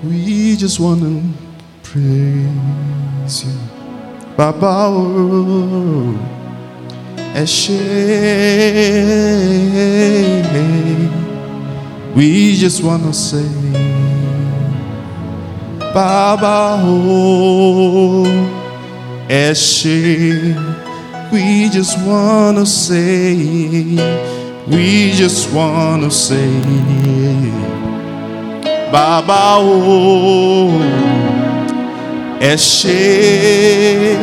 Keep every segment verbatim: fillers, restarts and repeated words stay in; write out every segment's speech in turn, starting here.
We just wanna praise you. Baba o Eshe. We just wanna say Baba o Eshe. We just wanna say, we just wanna say Baba o Eshe.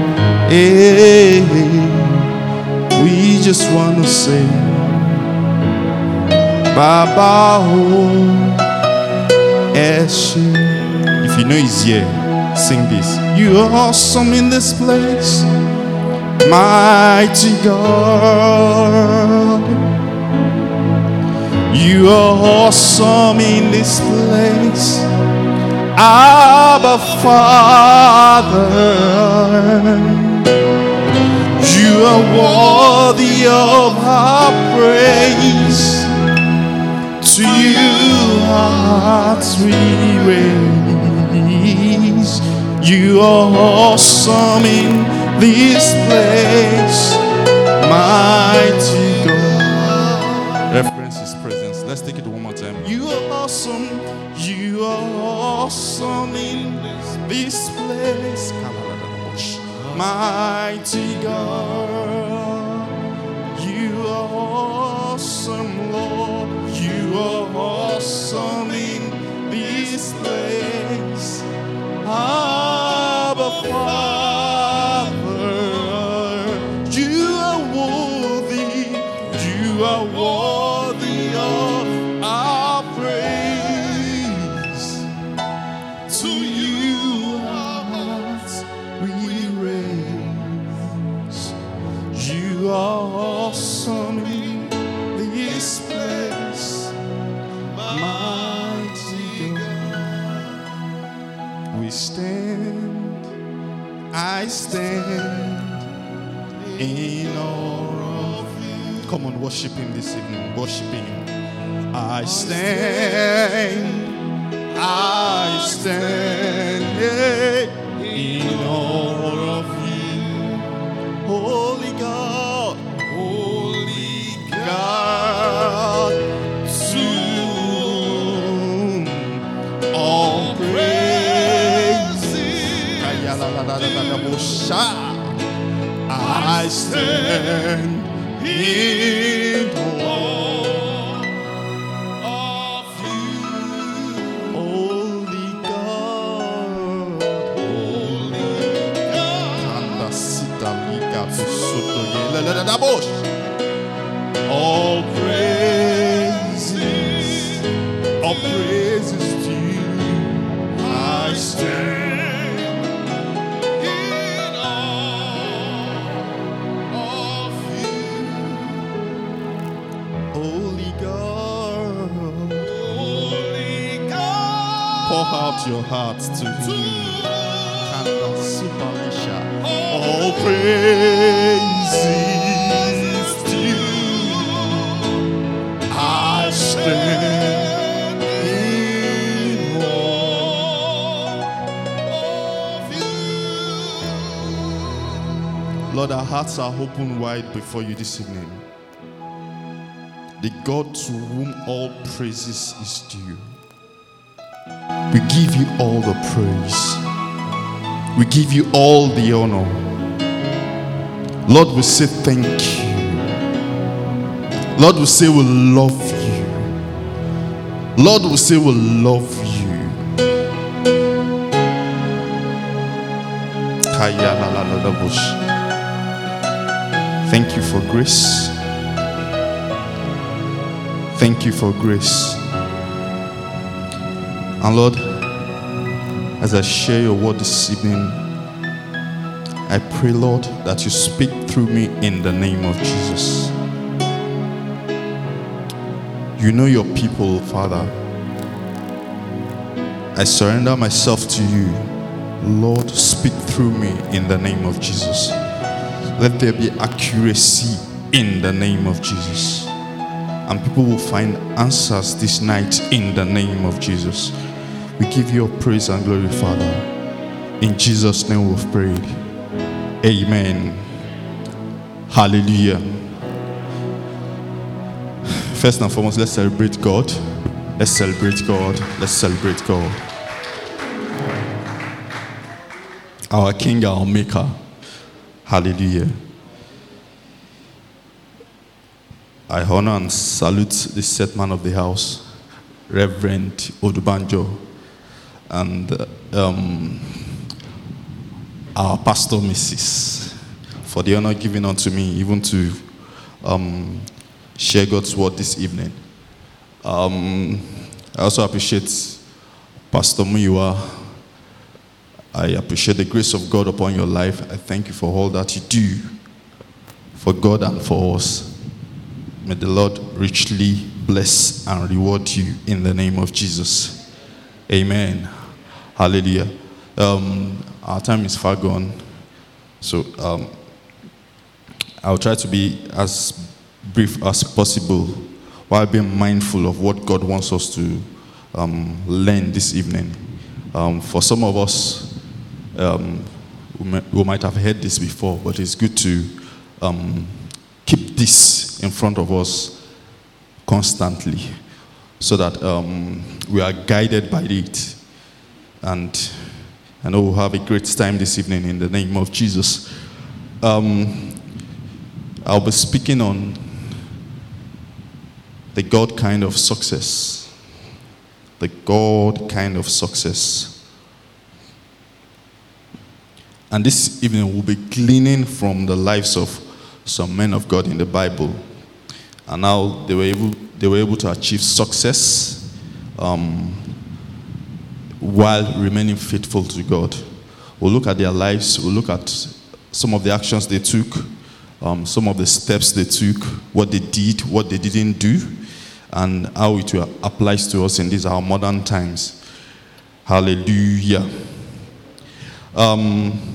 We just wanna say Baba o Eshe. If you know he's here, sing this. You are awesome in this place, mighty God. You are awesome in this place, Abba Father. You are worthy of our praise. To you our hearts we raise. You are awesome in this place, mighty God. Reference his presence. Let's take it one more time. You are awesome. You are awesome in this place, mighty God. You are awesome, Lord. You are awesome in this place, Abba Father. You are worthy. You are worthy of our praise. To you our hearts we raise. You are awesome in this place, mighty God. We stand, I stand in awe of you. Come on, worship him this evening. Worship him. I stand, I stand in awe of you. Holy God, Holy God, to all praises. I stand in awe of you. Holy God, Holy God. All praises, all praises to you. I stand in awe of you. Holy God, Holy God. Pour out your heart to him. All praises to you. I stand in awe of you. Lord, our hearts are open wide before you this evening. The God to whom all praises is due. We give you all the praise. We give you all the honor. Lord, we say thank you. Lord, we say we love you. Lord, we say we love you. Thank you for grace. Thank you for grace. And Lord, as I share your word this evening, I pray, Lord, that you speak through me in the name of Jesus. You know your people, Father. I surrender myself to you. Lord, speak through me in the name of Jesus. Let there be accuracy in the name of Jesus. And people will find answers this night in the name of Jesus. We give you praise and glory, Father. In Jesus' name we've prayed. Amen. Hallelujah. First and foremost, let's celebrate God. Let's celebrate God. Let's celebrate God. Our King, our Maker. Hallelujah. I honor and salute the set man of the house, Reverend Odubanjo, and um, our pastor, Missus, for the honor given unto me, even to um, share God's word this evening. Um, I also appreciate Pastor Muyiwa. I appreciate the grace of God upon your life. I thank you for all that you do for God and for us. May the Lord richly bless and reward you in the name of Jesus. Amen. Hallelujah. Um, our time is far gone, so um, I'll try to be as brief as possible while being mindful of what God wants us to um, learn this evening. Um, for some of us, um, we, may, we might have heard this before, but it's good to um, keep this in front of us constantly so that um, we are guided by it. And I know we'll have a great time this evening in the name of Jesus. Um, I'll be speaking on the God kind of success. The God kind of success. And this evening we'll be gleaning from the lives of some men of God in the Bible, and how they were able they were able to achieve success um, while remaining faithful to God. We'll look at their lives. We'll look at some of the actions they took, um, some of the steps they took, what they did, what they didn't do, and how it applies to us in these our modern times. Hallelujah. Um,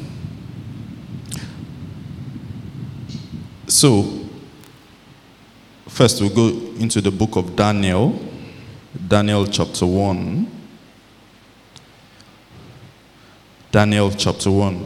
So, first we'll go into the book of Daniel, Daniel chapter one. Daniel chapter one.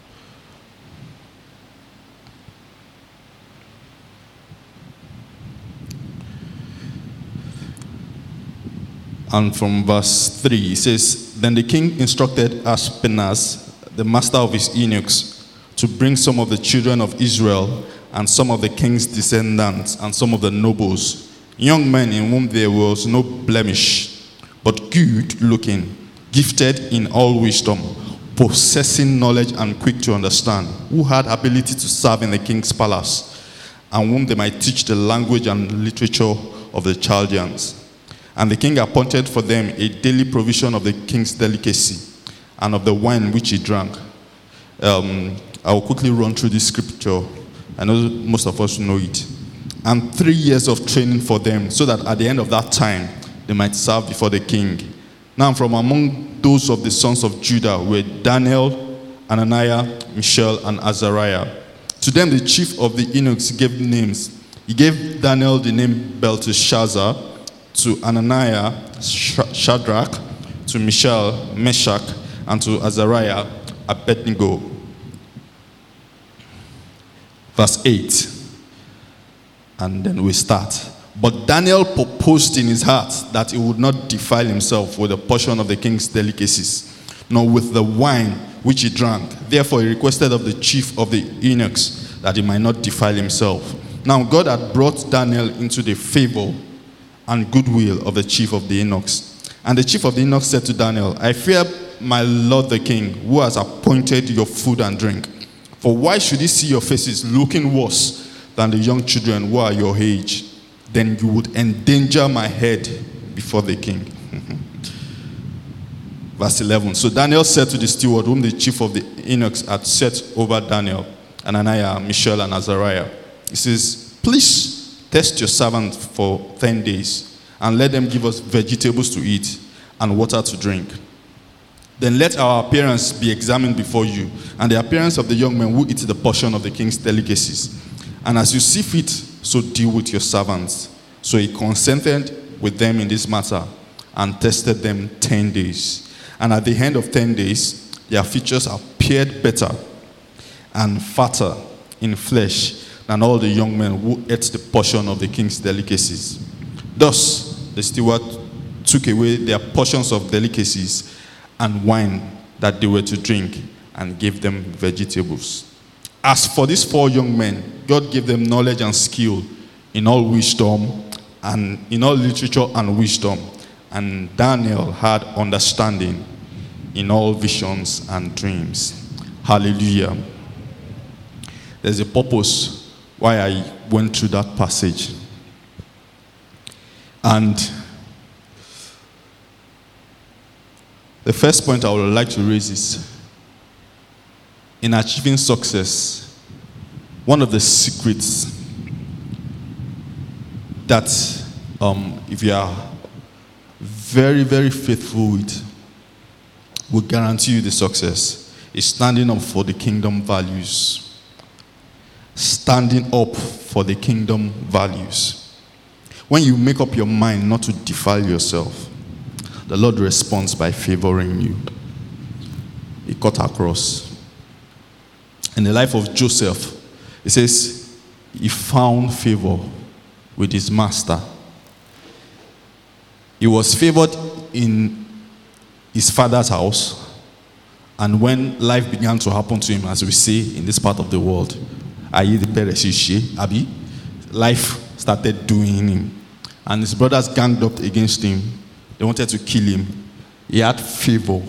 And from verse three, it says, Then the king instructed Ashpenaz, the master of his eunuchs, to bring some of the children of Israel and some of the king's descendants and some of the nobles, young men in whom there was no blemish, but good looking, gifted in all wisdom, possessing knowledge and quick to understand, who had ability to serve in the king's palace, and whom they might teach the language and literature of the Chaldeans. And the king appointed for them a daily provision of the king's delicacy and of the wine which he drank. Um, I will quickly run through this scripture. I know most of us know it. And three years of training for them, so that at the end of that time, they might serve before the king. Now from among those of the sons of Judah were Daniel, Ananiah, Mishael, and Azariah. To them the chief of the eunuchs gave names. He gave Daniel the name Belteshazzar, to Ananiah, Shadrach, to Mishael, Meshach, and to Azariah, Abednego. Verse eight. And then we start. But Daniel purposed in his heart that he would not defile himself with a portion of the king's delicacies, nor with the wine which he drank. Therefore he requested of the chief of the eunuchs that he might not defile himself. Now God had brought Daniel into the favor and goodwill of the chief of the eunuchs. And the chief of the eunuchs said to Daniel, I fear my lord the king, who has appointed your food and drink. For why should he see your faces looking worse than the young children who are your age? Then you would endanger my head before the king. Verse eleven. So Daniel said to the steward, whom the chief of the eunuchs had set over Daniel, Ananiah, Mishael, and Azariah, he says, please test your servant for ten days, and let them give us vegetables to eat and water to drink. Then let our appearance be examined before you, and the appearance of the young men who eat the portion of the king's delicacies. And as you see fit, so deal with your servants. So he consented with them in this matter, and tested them ten days. And at the end of ten days, their features appeared better and fatter in flesh than all the young men who ate the portion of the king's delicacies. Thus, the steward took away their portions of delicacies and wine that they were to drink and gave them vegetables. As for these four young men, God gave them knowledge and skill in all wisdom and in all literature and wisdom. And Daniel had understanding in all visions and dreams. Hallelujah. There's a purpose why I went through that passage. And the first point I would like to raise is, in achieving success, one of the secrets that um, if you are very, very faithful with, will guarantee you the success, is standing up for the kingdom values. Standing up for the kingdom values. When you make up your mind not to defile yourself, the Lord responds by favoring you. He cut across. In the life of Joseph, it says he found favor with his master. He was favored in his father's house, and when life began to happen to him, as we say in this part of the world, life started doing him, and his brothers ganged up against him. They wanted to kill him. He had favor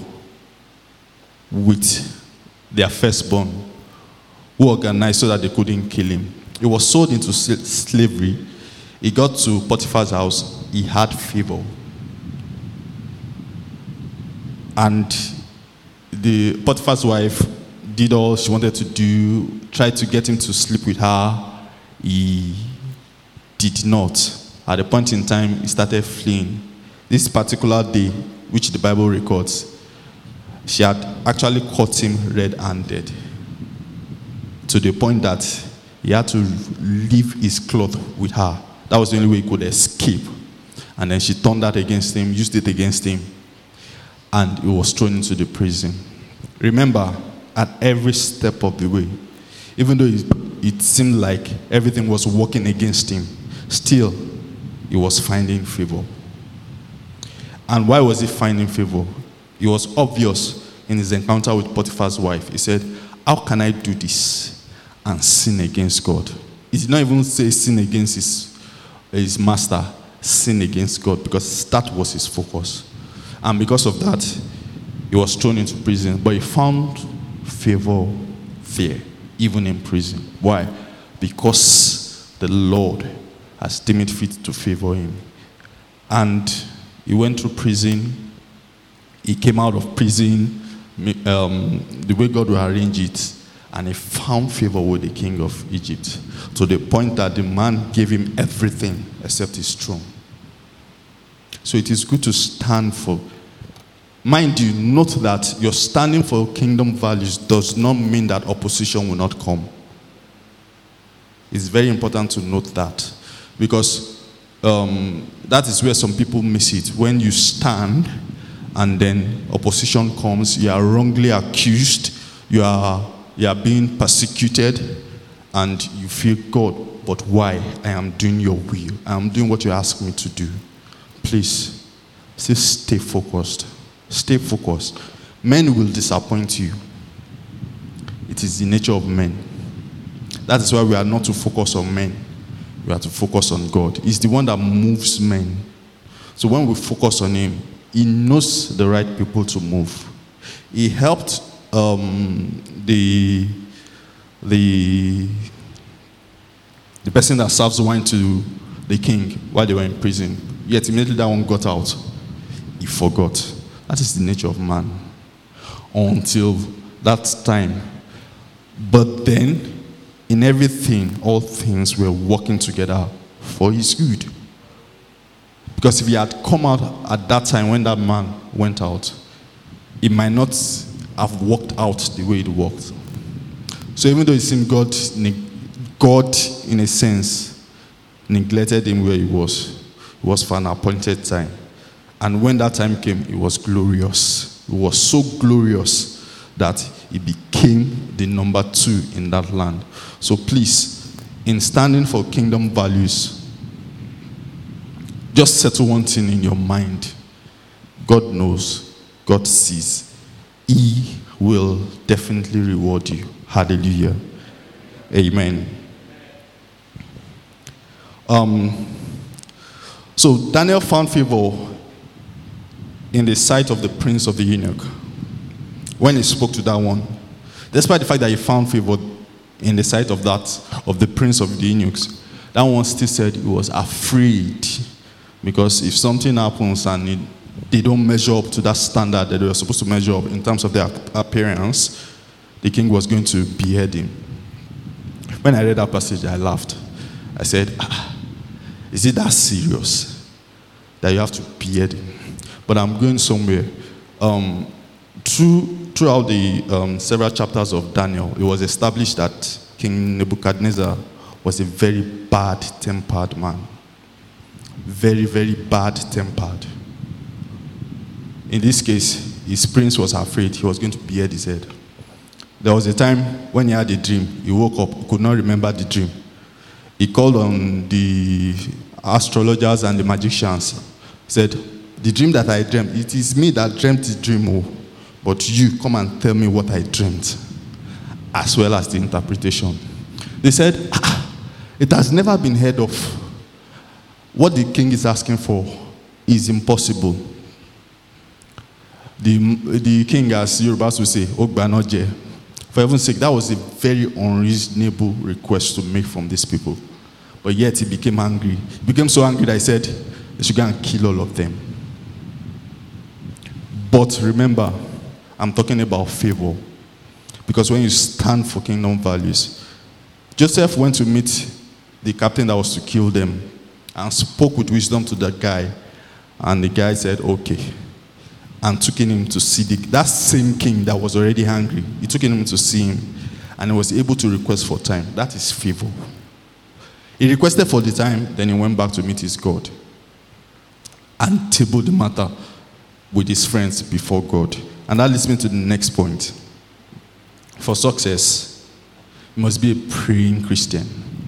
with their firstborn, who organized so that they couldn't kill him. He was sold into slavery. He got to Potiphar's house. He had favor. And the Potiphar's wife did all she wanted to do, tried to get him to sleep with her. He did not. At a point in time, he started fleeing. This particular day, which the Bible records, she had actually caught him red-handed, to the point that he had to leave his cloth with her. That was the only way he could escape. And then she turned that against him, used it against him, and he was thrown into the prison. Remember, at every step of the way, even though it, it seemed like everything was working against him, still, he was finding favor. And why was he finding favor? It was obvious in his encounter with Potiphar's wife. He said, how can I do this and sin against God? He did not even say sin against his, his master, sin against God, because that was his focus. And because of that, he was thrown into prison. But he found favor there, even in prison. Why? Because the Lord has deemed it fit to favor him. And he went through prison. He came out of prison um, the way God will arrange it. And he found favor with the king of Egypt, to the point that the man gave him everything except his throne. So it is good to stand for. Mind you, note that your standing for kingdom values does not mean that opposition will not come. It's very important to note that, because um, that is where some people miss it. When you stand and then opposition comes, you are wrongly accused, you are, you are being persecuted, and you feel, God, but why? I am doing your will. I am doing what you ask me to do. Please, still stay focused. Stay focused. Men will disappoint you. It is the nature of men. That is why we are not to focus on men. We are to focus on God. He's the one that moves men. So when we focus on him, he knows the right people to move. He helped um, the, the, the person that serves wine to the king while they were in prison. Yet immediately that one got out. He forgot. That is the nature of man. Until that time. But then, in everything, all things were working together for his good. Because if he had come out at that time when that man went out, it might not have worked out the way it worked. So even though it seemed God, God in a sense, neglected him where he was, it was for an appointed time. And when that time came, it was glorious. was so glorious that he became the number two in that land. So please, in standing for kingdom values, just settle one thing in your mind. God knows, God sees. He will definitely reward you. Hallelujah. Amen. Um, so Daniel found favor in the sight of the prince of the eunuch when he spoke to that one. Despite the fact that he found favor in the sight of that, of the prince of the eunuchs, that one still said he was afraid, because if something happens and it, they don't measure up to that standard that they were supposed to measure up in terms of their appearance, the king was going to behead him. When I read that passage, I laughed. I said, ah, is it that serious that you have to behead him? But I'm going somewhere. Um, through, throughout the um, several chapters of Daniel, it was established that King Nebuchadnezzar was a very bad-tempered man. Very, very bad-tempered. In this case, his prince was afraid he was going to behead his head. There was a time when he had a dream. He woke up, could not remember the dream. He called on the astrologers and the magicians. Said, the dream that I dreamt, it is me that dreamt the dream, oh, but you come and tell me what I dreamt, as well as the interpretation. They said, ah, it has never been heard of. What the king is asking for is impossible. The, the king, as Yorubas will say, Ogbanoje. For heaven's sake, that was a very unreasonable request to make from these people. But yet he became angry. He became so angry that he said they should go and kill all of them. But remember, I'm talking about favor. Because when you stand for kingdom values, Joseph went to meet the captain that was to kill them and spoke with wisdom to that guy. And the guy said, okay. And took him to see the, that same king that was already hungry. He took him to see him. And he was able to request for time. That is favor. He requested for the time, then he went back to meet his God. And tabled the matter with his friends before God. And that leads me to the next point. For success, you must be a praying Christian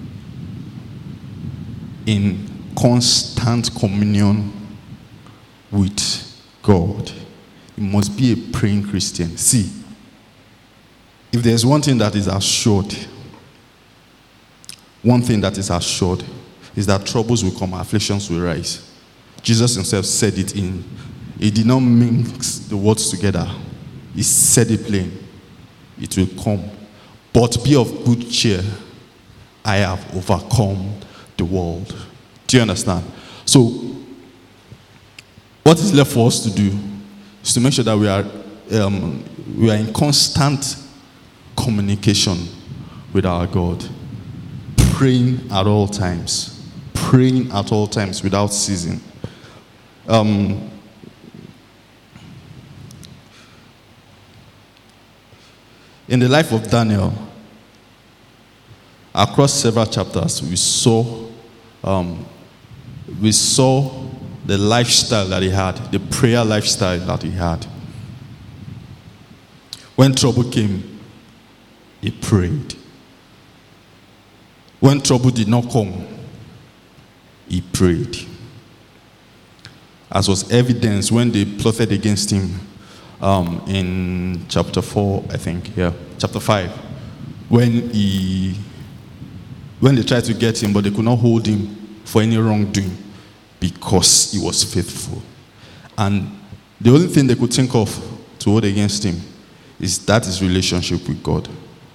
in constant communion with God. You must be a praying Christian. See, if there's one thing that is assured, one thing that is assured is that troubles will come, afflictions will rise. Jesus himself said it in, he did not mix the words together. He said it plain. It will come. But be of good cheer. I have overcome the world. Do you understand? So, what is left for us to do is to make sure that we are um, we are in constant communication with our God. Praying at all times. Praying at all times without ceasing. Um, in the life of Daniel, across several chapters, we saw um, we saw the lifestyle that he had, the prayer lifestyle that he had. When trouble came, he prayed. When trouble did not come, he prayed. As was evidence when they plotted against him um, in chapter four, I think, yeah, chapter five, when he, when they tried to get him, but they could not hold him for any wrongdoing because he was faithful. And the only thing they could think of to hold against him is that his relationship with God.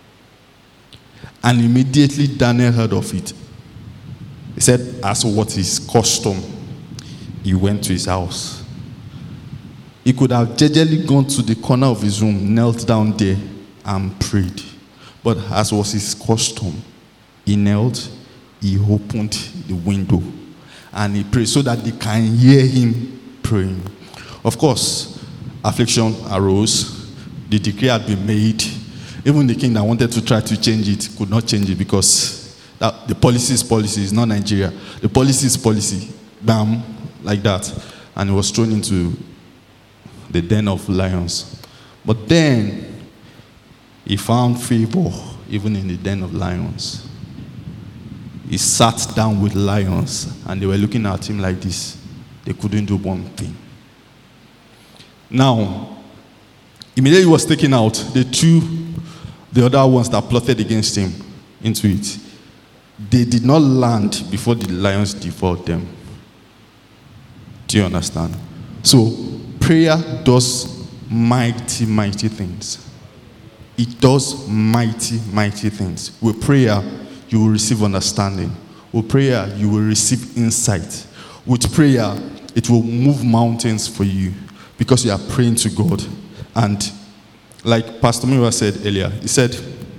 And immediately Daniel heard of it. He said, as what his custom, he went to his house. He could have gingerly gone to the corner of his room, knelt down there, and prayed. But as was his custom, he knelt, he opened the window, and he prayed so that they can hear him praying. Of course, affliction arose. The decree had been made. Even the king that wanted to try to change it could not change it because that, the policy is policy, it's not Nigeria. The policy is policy. Bam, like that. And he was thrown into the den of lions. But then he found favor even in the den of lions. He sat down with lions, and they were looking at him like this. They couldn't do one thing. Now, immediately he was taken out, the two, the other ones that plotted against him into it, they did not land before the lions devoured them. Do you understand? So, prayer does mighty, mighty things. It does mighty, mighty things. With prayer, you will receive understanding. With prayer, you will receive insight. With prayer, it will move mountains for you because you are praying to God. And like Pastor Miwa said earlier, he said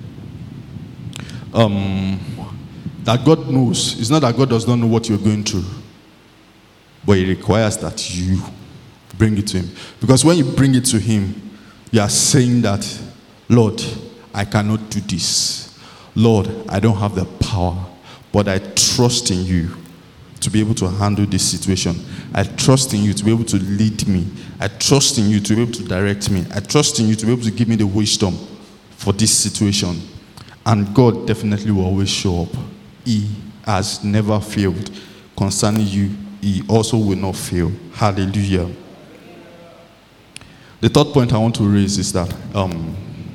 um, that God knows. It's not that God does not know what you're going through, but He requires that you bring it to Him. Because when you bring it to Him, you are saying that, Lord, I cannot do this. Lord, I don't have the power, but I trust in you to be able to handle this situation. I trust in you to be able to lead me. I trust in you to be able to direct me. I trust in you to be able to give me the wisdom for this situation. And God definitely will always show up. He has never failed. Concerning you, He also will not fail. Hallelujah. The third point I want to raise is that um,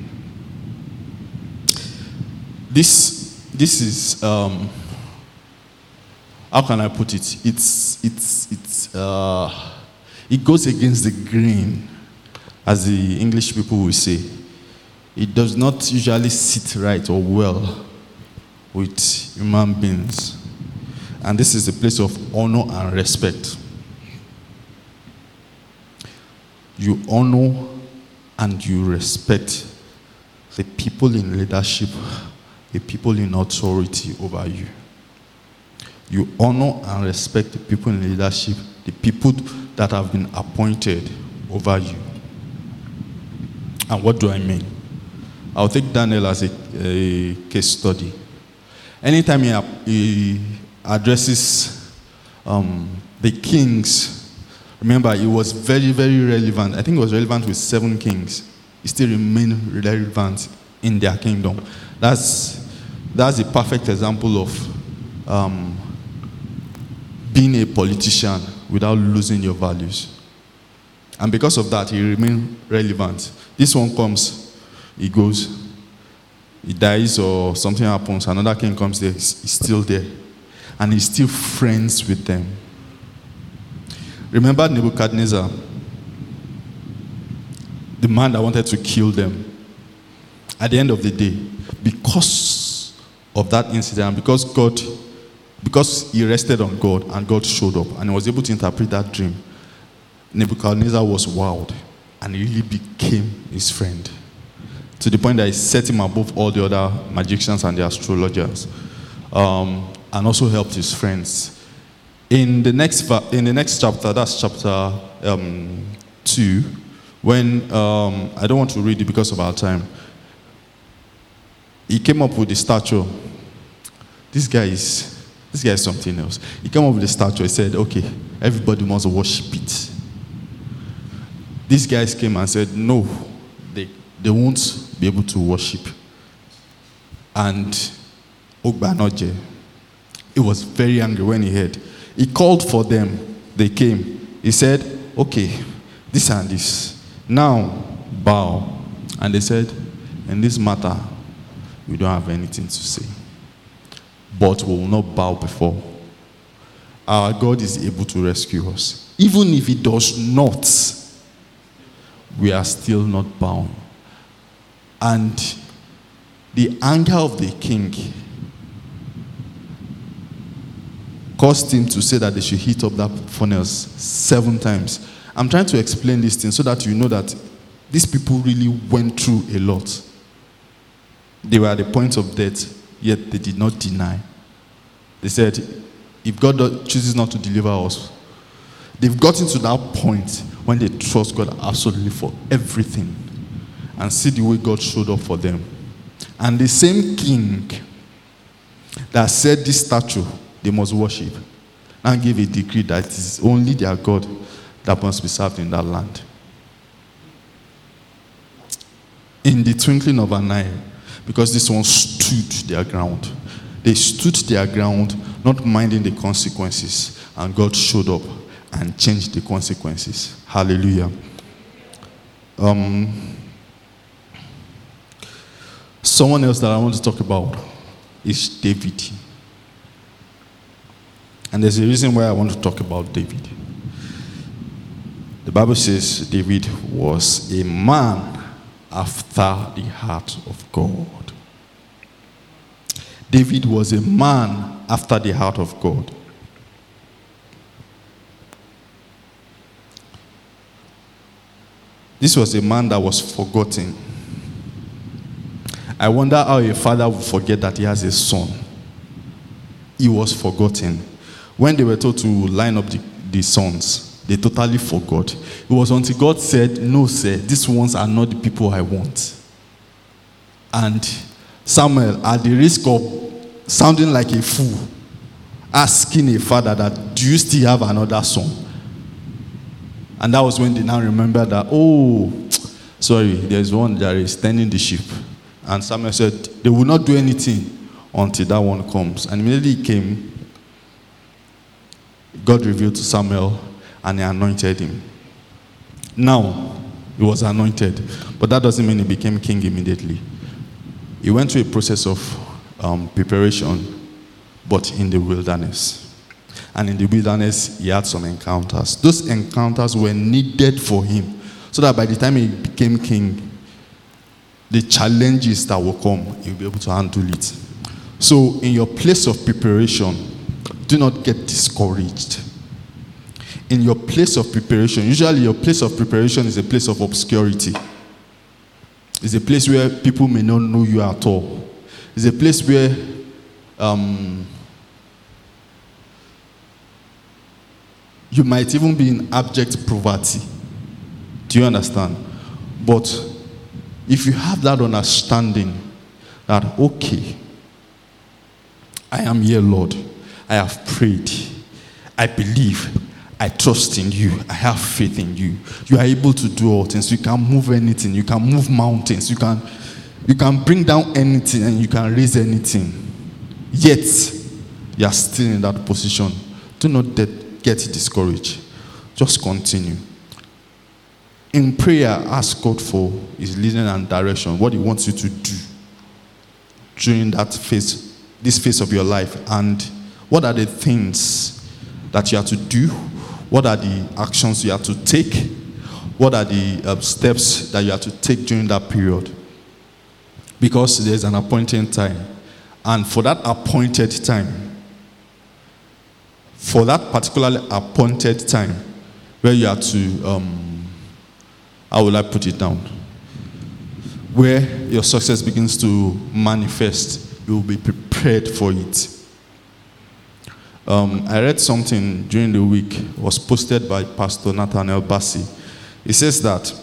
this this is um, how can I put it? It's it's it's uh, it goes against the grain, as the English people will say. It does not usually sit right or well with human beings, and this is a place of honor and respect. You honor and you respect the people in leadership, the people in authority over you. You honor and respect the people in leadership, the people that have been appointed over you. And what do I mean? I'll take Daniel as a, a case study. Anytime he, he addresses um, the kings, remember, it was very, very relevant. I think it was relevant with seven kings. It still remained relevant in their kingdom. That's that's a perfect example of um, being a politician without losing your values. And because of that, he remained relevant. This one comes, he goes, he dies or something happens, another king comes there, he's still there. And he's still friends with them. Remember Nebuchadnezzar, the man that wanted to kill them. At the end of the day, because of that incident, because God, because he rested on God and God showed up and he was able to interpret that dream, Nebuchadnezzar was wowed and he really became his friend. To the point that he set him above all the other magicians and the astrologers, um, and also helped his friends. In the next in the next chapter, that's chapter um, two, when um, I don't want to read it because of our time. He came up with the statue. This guy is this guy is something else. He came up with the statue. He said, "Okay, everybody must worship it." These guys came and said, "No, they they won't be able to worship." And Ogbanoje, he was very angry when he heard. He called for them. They came. He said, "Okay, this and this. Now bow." And they said, "In this matter, we don't have anything to say. But we will not bow before. Our God is able to rescue us. Even if He does not, we are still not bound." And the anger of the king caused him to say that they should heat up that furnace seven times. I'm trying to explain this thing so that you know that these people really went through a lot. They were at the point of death, yet they did not deny. They said, if God chooses not to deliver us, they've gotten to that point when they trust God absolutely for everything. And see the way God showed up for them. And the same king that said this statue they must worship, and gave a decree that it is only their God that must be served in that land. in the twinkling of an eye, because this one stood their ground. They stood their ground, not minding the consequences, and God showed up and changed the consequences. Hallelujah. Um, someone else that I want to talk about is David. And there's a reason why I want to talk about David. The Bible says David was a man after the heart of God. David was a man after the heart of God. This was a man that was forgotten. I wonder how a father would forget that he has a son. He was forgotten. When they were told to line up the, the sons, they totally forgot. It was until God said, no, sir, these ones are not the people I want. And Samuel, at the risk of sounding like a fool, asking a father that, do you still have another son? And that was when they now remembered that, oh, sorry, there's one that is tending the sheep. And Samuel said, they will not do anything until that one comes. And immediately he came, God revealed to Samuel, and he anointed him. Now, he was anointed, but that doesn't mean he became king immediately. He went through a process of um, preparation, but in the wilderness. And in the wilderness, he had some encounters. Those encounters were needed for him, so that by the time he became king, the challenges that will come, he'll be able to handle it. So, in your place of preparation, do not get discouraged. In your place of preparation, usually your place of preparation is a place of obscurity. It's a place where people may not know you at all. It's a place where um, you might even be in abject poverty. Do you understand? But if you have that understanding that, okay, I am here, Lord. I have prayed. I believe. I trust in you. I have faith in you. You are able to do all things. You can move anything. You can move mountains. You can, you can bring down anything, and you can raise anything. Yet, you are still in that position. Do not get, get discouraged. Just continue. In prayer, ask God for his leading and direction, what he wants you to do during that phase, this phase of your life, and what are the things that you have to do, what are the actions you have to take, what are the uh, steps that you have to take during that period. Because there's an appointed time, and for that appointed time, for that particularly appointed time, where you have to, um, how will I put it down? Where your success begins to manifest, you will be prepared for it. Um, I read something during the week, it was posted by Pastor Nathaniel Bassi. He says that,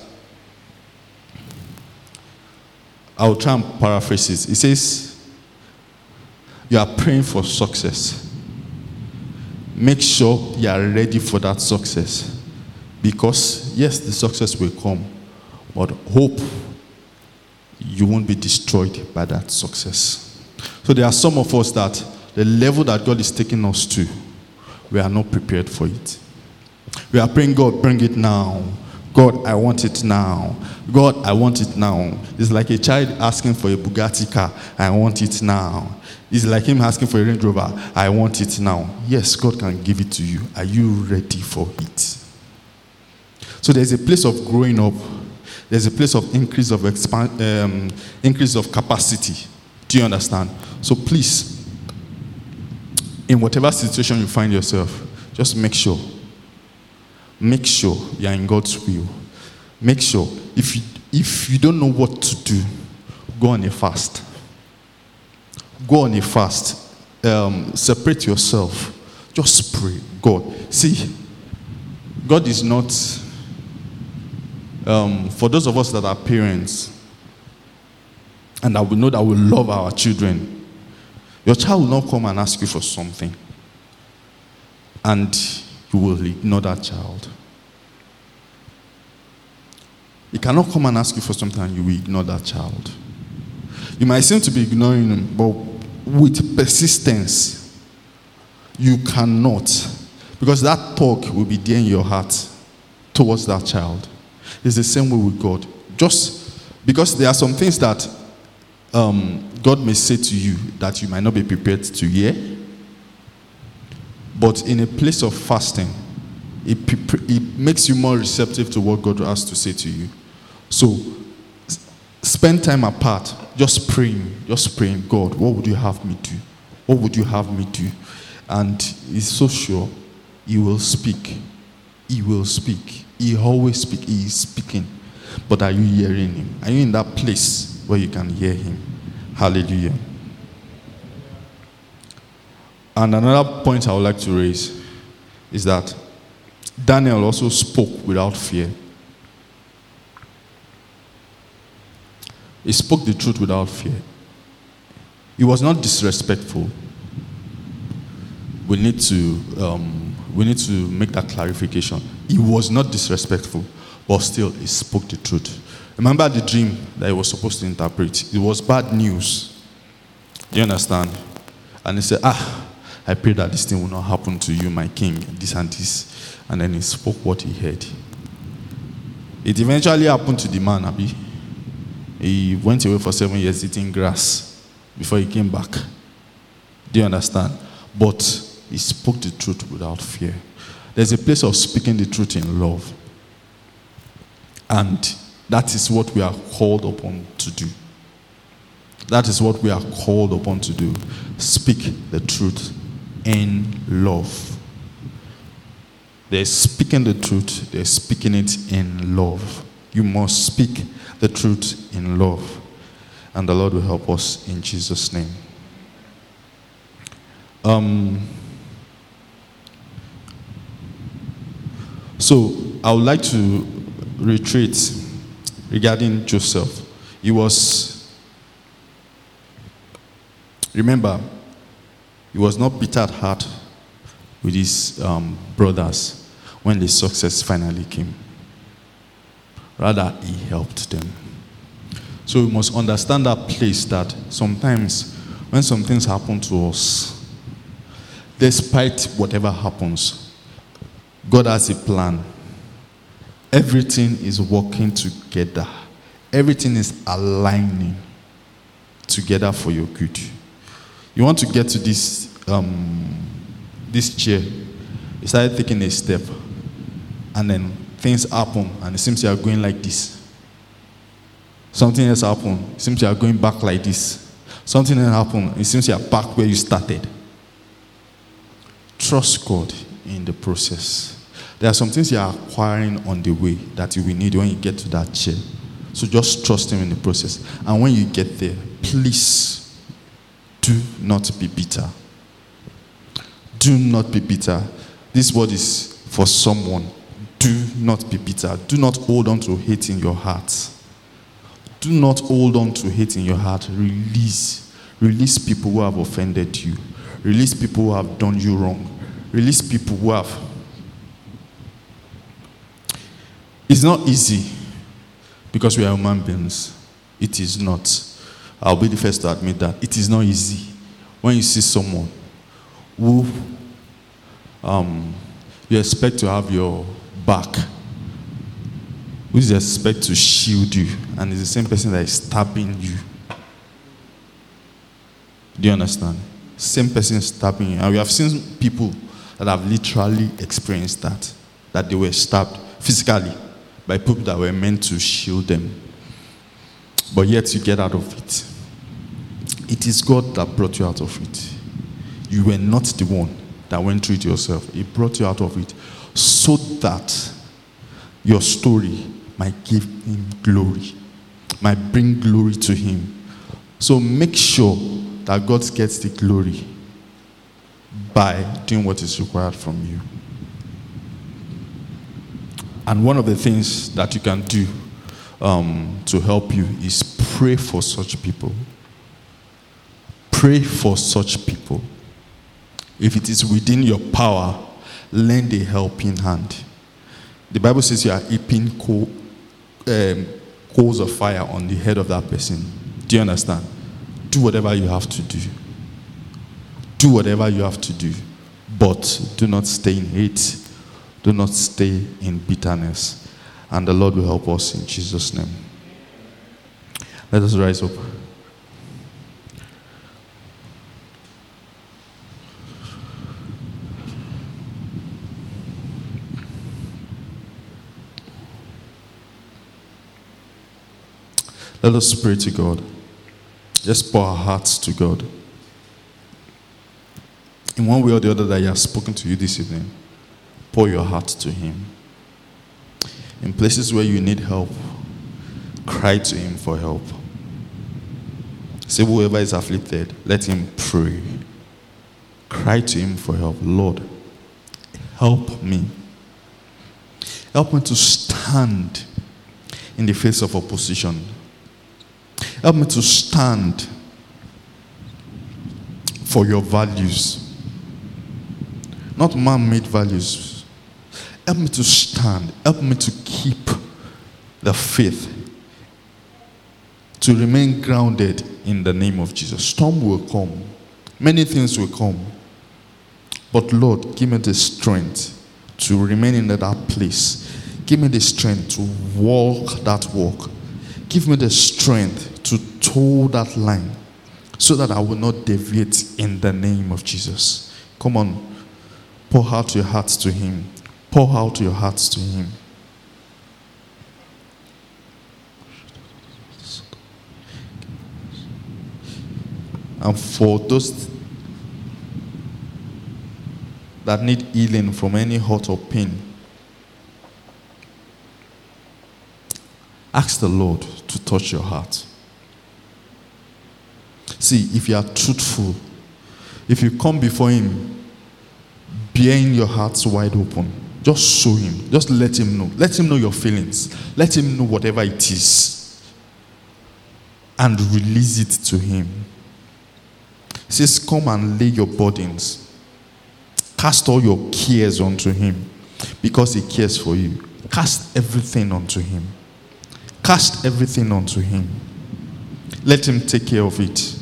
I'll try and paraphrase it. He says, you are praying for success. Make sure you are ready for that success. Because, yes, the success will come, but hope you won't be destroyed by that success. So there are some of us that the level that God is taking us to, we are not prepared for it. We are praying, God, bring it now. God, I want it now. God, I want it now. It's like a child asking for a Bugatti car. I want it now. It's like him asking for a Range Rover. I want it now. Yes, God can give it to you. Are you ready for it? So there's a place of growing up. There's a place of increase of expand, um, increase of capacity. Do you understand? So please, in whatever situation you find yourself, just make sure. Make sure you are in God's will. Make sure, if you, if you don't know what to do, go on a fast. Go on a fast. Um, separate yourself. Just pray. God. See, God is not, um, for those of us that are parents, and that we know that we love our children, your child will not come and ask you for something, and you will ignore that child. He cannot come and ask you for something and you will ignore that child. You might seem to be ignoring him, but with persistence, you cannot. Because that talk will be there in your heart towards that child. It's the same way with God. Just because there are some things that um, God may say to you that you might not be prepared to hear. But in a place of fasting, it, it makes you more receptive to what God has to say to you. So, spend time apart, just praying, just praying, God, what would you have me do? What would you have me do? And he's so sure he will speak. He will speak. He always speaks. He is speaking. But are you hearing him? Are you in that place where you can hear him? Hallelujah. And another point I would like to raise is that Daniel also spoke without fear. He spoke the truth without fear. He was not disrespectful. We need to um, we need to make that clarification. He was not disrespectful, but still he spoke the truth. Remember the dream that he was supposed to interpret? It was bad news. Do you understand? And he said, ah, I pray that this thing will not happen to you, my king, this and this. And then he spoke what he heard. It eventually happened to the man, Abi. He went away for seven years eating grass before he came back. Do you understand? But he spoke the truth without fear. There's a place of speaking the truth in love. And that is what we are called upon to do. That is what we are called upon to do. Speak the truth in love. They're speaking the truth. They're speaking it in love. You must speak the truth in love. And the Lord will help us in Jesus' name. Um, so, I would like to retreat regarding Joseph. He was, remember, he was not bitter at heart with his um, brothers when the success finally came. Rather, he helped them. So we must understand that place that sometimes when some things happen to us, despite whatever happens, God has a plan. Everything is working together. Everything is aligning together for your good. You want to get to this um, this chair. You started taking a step, and then things happen, and it seems you are going like this. Something else happened. It seems you are going back like this. Something else happened. It seems you are back where you started. Trust God in the process. There are some things you are acquiring on the way that you will need when you get to that chair. So just trust him in the process. And when you get there, please do not be bitter. Do not be bitter. This word is for someone. Do not be bitter. Do not hold on to hate in your heart. Do not hold on to hate in your heart. Release. Release people who have offended you. Release people who have done you wrong. Release people who have. It's not easy because we are human beings. It is not. I'll be the first to admit that. It is not easy. When you see someone who um, you expect to have your back, who is expect to shield you, and it's the same person that is stabbing you. Do you understand? Same person stabbing you. And we have seen people that have literally experienced that, that they were stabbed physically by people that were meant to shield them. But yet you get out of it. It is God that brought you out of it. You were not the one that went through it yourself. He brought you out of it so that your story might give him glory, might bring glory to him. So make sure that God gets the glory by doing what is required from you. And one of the things that you can do um, to help you is pray for such people. Pray for such people. If it is within your power, lend a helping hand. The Bible says you are heaping coal um, coals of fire on the head of that person. Do you understand? Do whatever you have to do. Do whatever you have to do. But do not stay in hate. Do not stay in bitterness. And the Lord will help us in Jesus' name. Let us rise up. Let us pray to God. Just pour our hearts to God. In one way or the other that He has spoken to you this evening, pour your heart to Him. In places where you need help, cry to Him for help. Say, whoever is afflicted, let him pray. Cry to Him for help. Lord, help me. Help me to stand in the face of opposition. Help me to stand for your values, not man-made values. Help me to stand. Help me to keep the faith, to remain grounded in the name of Jesus. Storm will come. Many things will come. But Lord, give me the strength to remain in that place. Give me the strength to walk that walk. Give me the strength to toe that line so that I will not deviate in the name of Jesus. Come on, pour out your hearts to Him. Pour out your hearts to Him. And for those that need healing from any hurt or pain, ask the Lord to touch your heart. See, if you are truthful, if you come before Him, bearing your hearts wide open, just show Him. Just let Him know. Let Him know your feelings. Let Him know whatever it is. And release it to Him. He says, come and lay your burdens. Cast all your cares onto Him, because He cares for you. Cast everything onto Him. Cast everything onto Him. Let Him take care of it.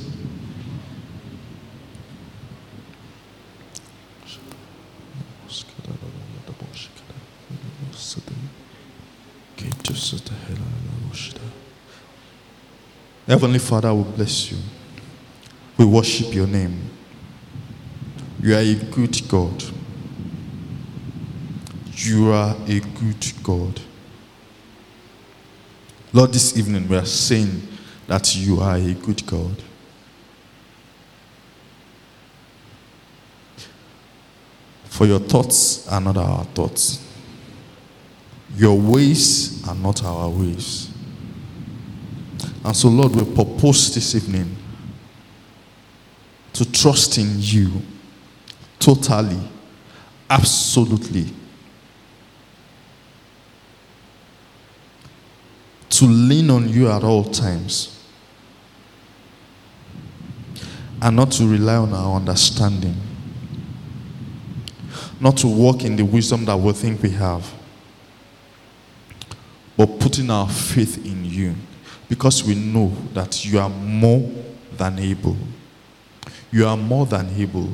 Heavenly Father, we bless you. We worship your name. You are a good God. You are a good God. Lord, this evening we are saying that you are a good God. For your thoughts are not our thoughts. Your ways are not our ways. And so, Lord, we propose this evening to trust in you totally, absolutely. To lean on you at all times. And not to rely on our understanding. Not to walk in the wisdom that we think we have. But putting our faith in you. Because we know that you are more than able. You are more than able.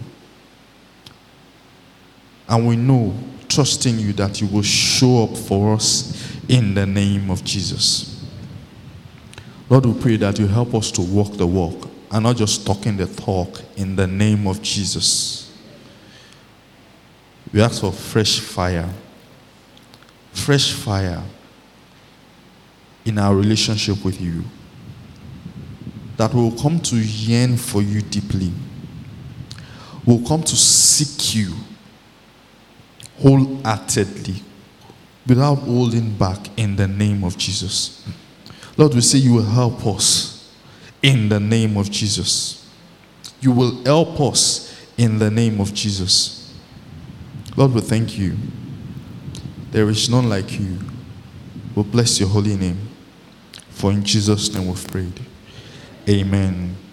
And we know, trusting you, that you will show up for us in the name of Jesus. Lord, we pray that you help us to walk the walk and not just talking the talk in the name of Jesus. We ask for fresh fire. Fresh fire in our relationship with you. That we will come to yearn for you deeply. We will come to seek you wholeheartedly, without holding back, in the name of Jesus. Lord, we say you will help us in the name of Jesus. You will help us in the name of Jesus. Lord, we thank you. There is none like you. We bless your holy name. For in Jesus' name we've prayed. Amen.